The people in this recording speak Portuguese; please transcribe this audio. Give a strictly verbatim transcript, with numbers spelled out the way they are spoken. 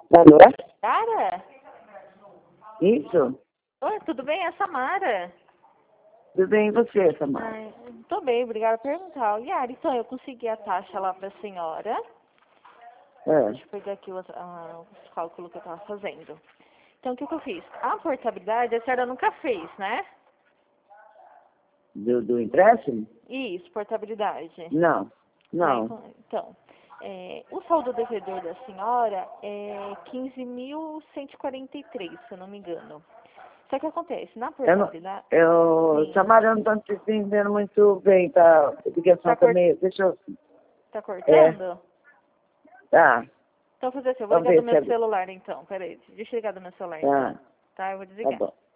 Alô? Sara? Isso? Oi, tudo bem? É a Samara. Tudo bem, e você, Samara? Ai, tô bem, obrigada por perguntar. Yara, então eu consegui a taxa lá pra senhora. É, Deixa eu pegar aqui o, ah, o cálculo que eu tava fazendo. Então, o que, que eu fiz? A portabilidade a senhora nunca fez, né? do, do empréstimo? Isso, portabilidade. Não, Ah, não. então, então, é, o saldo devedor da senhora é quinze mil cento e quarenta e três, se eu não me engano. Só que acontece, na Eu, não, portabilidade... eu Sim. Samara, eu não estou te entendendo muito bem, tá? A ligação Tá, tá cort... meio... Deixa eu... tá É, cortando? tá. Então, fazer assim, eu vou Vamos ligar do ver se meu é... celular, então. Peraí, deixa eu ligar do meu celular, então. Tá, Tá, eu vou tá desligar. bom.